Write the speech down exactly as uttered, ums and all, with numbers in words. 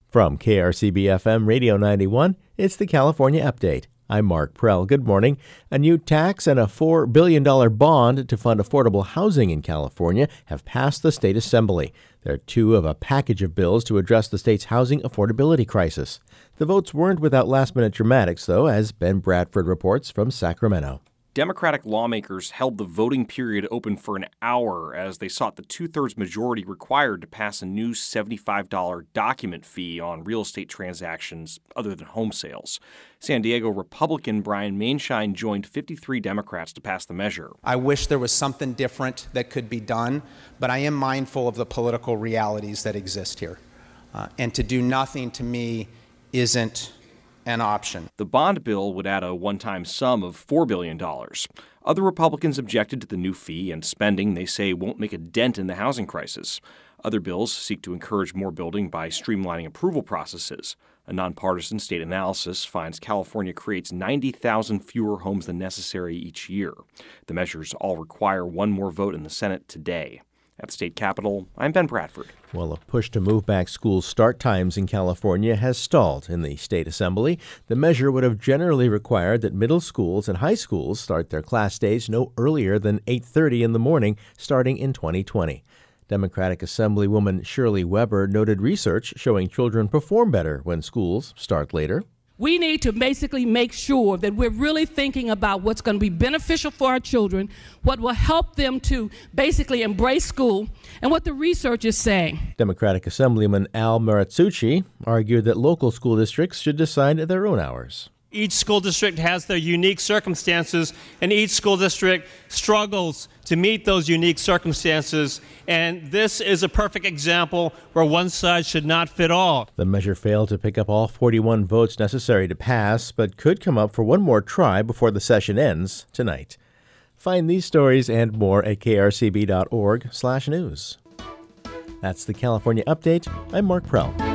From K R C B F M Radio ninety-one, it's the California Update. I'm Mark Prell. Good morning. A new tax and a four billion dollars bond to fund affordable housing in California have passed the state assembly. They're two of a package of bills to address the state's housing affordability crisis. The votes weren't without last-minute dramatics, though, as Ben Bradford reports from Sacramento. Democratic lawmakers held the voting period open for an hour as they sought the two-thirds majority required to pass a new seventy-five dollars document fee on real estate transactions other than home sales. San Diego Republican Brian Mainshine joined fifty-three Democrats to pass the measure. I wish there was something different that could be done, but I am mindful of the political realities that exist here. Uh, and to do nothing, to me, isn't an option. The bond bill would add a one-time sum of four billion dollars. Other Republicans objected to the new fee and spending they say won't make a dent in the housing crisis. Other bills seek to encourage more building by streamlining approval processes. A nonpartisan state analysis finds California creates ninety thousand fewer homes than necessary each year. The measures all require one more vote in the Senate today. At the state capitol, I'm Ben Bradford. Well, a push to move back school start times in California has stalled in the state assembly. The measure would have generally required that middle schools and high schools start their class days no earlier than eight thirty in the morning, starting in twenty twenty. Democratic Assemblywoman Shirley Weber noted research showing children perform better when schools start later. We need to basically make sure that we're really thinking about what's going to be beneficial for our children, what will help them to basically embrace school, and what the research is saying. Democratic Assemblyman Al Marzouchi argued that local school districts should decide their own hours. Each school district has their unique circumstances, and each school district struggles to meet those unique circumstances. And this is a perfect example where one size should not fit all. The measure failed to pick up all forty-one votes necessary to pass, but could come up for one more try before the session ends tonight. Find these stories and more at k r c b dot org slash news. That's the California Update. I'm Mark Prell.